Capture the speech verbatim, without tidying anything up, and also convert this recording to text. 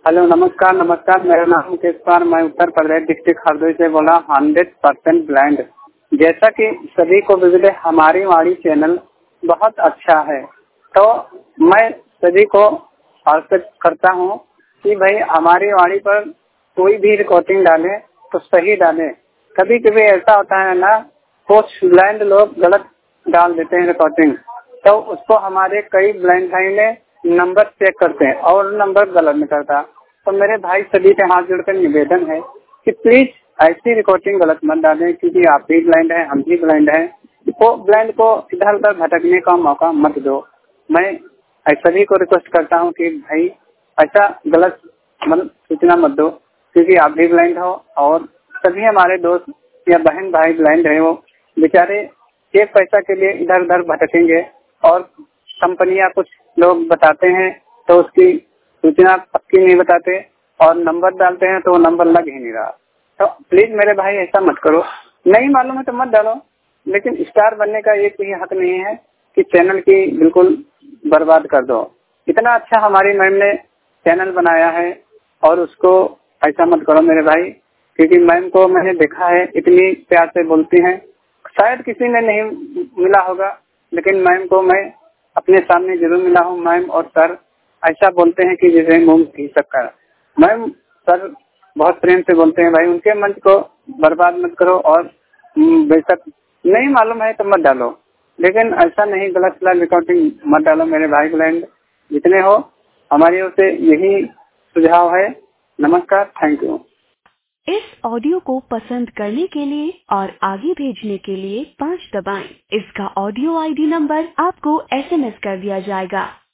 Hello, नमस्कार नमस्कार। मेरा नाम मुकेश कुमार, मैं उत्तर प्रदेश डिस्ट्रिक्ट हरदोई से बोला। Hundred percent blind. जैसा कि सभी को विदित है, हमारी वाणी चैनल बहुत अच्छा है, तो मैं सभी को आग्रह करता हूँ कि भाई हमारी वाणी पर कोई भी रिकॉर्डिंग डालें तो सही डालें। कभी कभी ऐसा होता है ना, कुछ ब्लाइंड लोग गलत डाल देते हैं रिकॉर्डिंग, तो उसको हमारे कई ब्लाइंड भाई ने नंबर चेक करते हैं और नंबर गलत निकलता। तो मेरे भाई सभी से हाथ जोड़कर निवेदन है कि प्लीज ऐसी रिकॉर्डिंग गलत मत डालें, क्योंकि आप भी ब्लाइंड हैं, हम भी ब्लाइंड हैं। तो ब्लाइंड को इधर उधर भटकने का मौका मत दो। मैं सभी को रिक्वेस्ट करता हूं कि भाई ऐसा गलत मतलब सूचना मत दो, क्योंकि आप भी ब्लाइंड हो और सभी हमारे दोस्त या बहन भाई ब्लाइंड है। वो बेचारे एक पैसा के लिए इधर उधर भटकेंगे और कंपनियां कुछ लोग बताते हैं तो उसकी सूचना पक्की नहीं बताते और नंबर डालते हैं तो वो नंबर लग ही नहीं रहा। तो प्लीज मेरे भाई ऐसा मत करो। नहीं मालूम है तो मत डालो, लेकिन स्टार बनने का एक भी हक नहीं है कि चैनल की बिल्कुल बर्बाद कर दो। इतना अच्छा हमारी मैम ने चैनल बनाया है और उसको ऐसा मत करो मेरे भाई, क्योंकि मैम को मैंने देखा है इतनी प्यार से बोलती हैं। शायद किसी ने नहीं मिला होगा, लेकिन मैम को मैं अपने सामने जरूर मिला हूँ। मैम और सर ऐसा बोलते हैं कि जैसे मुंह घी शक्कर। मैम सर बहुत प्रेम से बोलते हैं, भाई उनके मंच को बर्बाद मत करो। और बेशक नहीं मालूम है तो मत डालो, लेकिन ऐसा नहीं गलत गलत रिकॉर्डिंग मत डालो मेरे भाई ब्लाइंड जितने हो। हमारी ओर से यही सुझाव है। नमस्कार, थैंक यू। इस ऑडियो को पसंद करने के लिए और आगे भेजने के लिए पाँच दबाएं। इसका ऑडियो आईडी नंबर आपको एसएमएस कर दिया जाएगा।